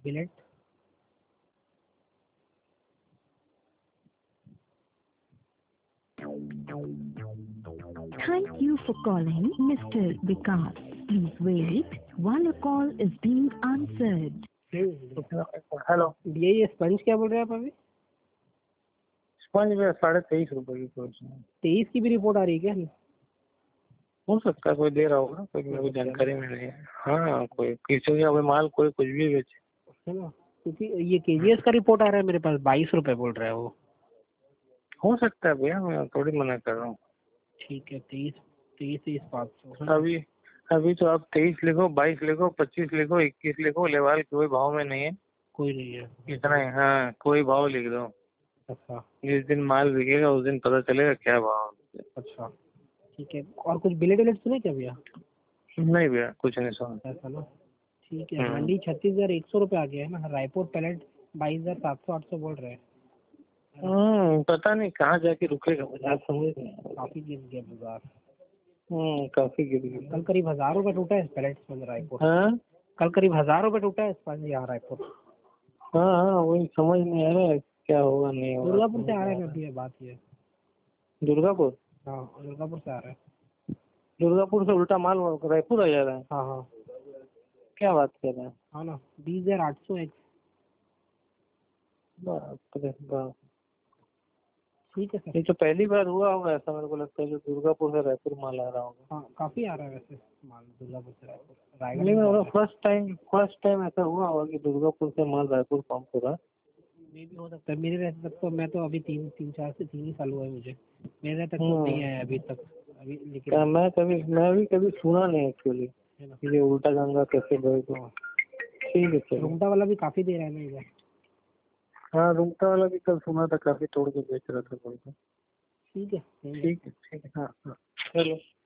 Bill rate. Thank you for calling Mr. Vikas. Please wait while your call is being answered. Hello भैया ये sponge क्या बोल रहे हैं आप अभी? स्पंज में 23.5 रुपए की कोई 23 की भी रिपोर्ट आ रही है क्या? हो सकता है, कोई दे रहा होगा, कोई मेरे को जानकारी में नहीं है। हाँ कोई किसी का अभी माल कोई कुछ भी बेचे है ना, क्योंकि ये केजीएस का रिपोर्ट आ रहा है मेरे पास, 22 रुपए बोल रहा है वो। हो सकता है भैया, मैं थोड़ी मना कर रहा हूँ। ठीक है, 23 अभी अभी तो आप 23 लिखो, 22 लिखो, 25 लिखो, 21 लिखो, लेवाल कोई भाव में नहीं है, कोई नहीं है इतना ही। हाँ कोई भाव लिख दो, अच्छा जिस दिन माल बिकेगा उस दिन पता चलेगा क्या भाव। अच्छा ठीक है। और कुछ बिलेट विलेट सुने क्या भैया? नहीं भैया कुछ नहीं सुना। ऐसा ना, ठीक है। मंडी 36,100 रुपये आ गया है ना। रायपुर पैलेट 22,700-800 बोल रहे हैं। पता नहीं कहाँ जाके रुकेगा बाजार, समझ नहीं। काफी गिर गया बाजार। काफी गिर गया। कल करीब 1,000 रुपये टूटा है पैलेट में रायपुर। हाँ कल करीब 1,000 रुपये टूटा है स्पंज यहाँ रायपुर। हाँ वही समझ नहीं आ रहा है क्या होगा नहीं होगा। दुर्गापुर से आ रहा है अभी, ये बात ये। दुर्गापुर? हाँ दुर्गापुर से आ रहा है। दुर्गापुर से उल्टा माल रायपुर आ जा रहा है? हाँ हाँ क्या बात कर रहे हैं? हाँ ना, 20,800 एक। बाप रे बाप, ठीक है सर। ये तो पहली बार हुआ होगा ऐसा, मेरे को लगता है जो दुर्गापुर से रायपुर माल आ रहा होगा। हाँ काफी आ रहा है वैसे माल दुर्गापुर से रायपुर। नहीं रायगढ़ फर्स्ट टाइम ऐसा हुआ होगा कि दुर्गापुर से माल रायपुर पंप हो रहा है। में भी हो सकता है। मेरे रहते तक तो, मैं तो अभी 3 ही साल हुआ है मुझे, मेरे तक तो नहीं आया अभी तक। अभी लेकिन मैं भी कभी सुना नहीं एक्चुअली है ना। ये उल्टा गंगा कैसे गए तो। ठीक है चलो। रुमटा वाला भी काफी दे रहा है ना इधर। हाँ रुमटा वाला भी कल सुना था, काफी तोड़ के बेच रहा था कोई तो। ठीक है ठीक है हाँ हाँ चलो।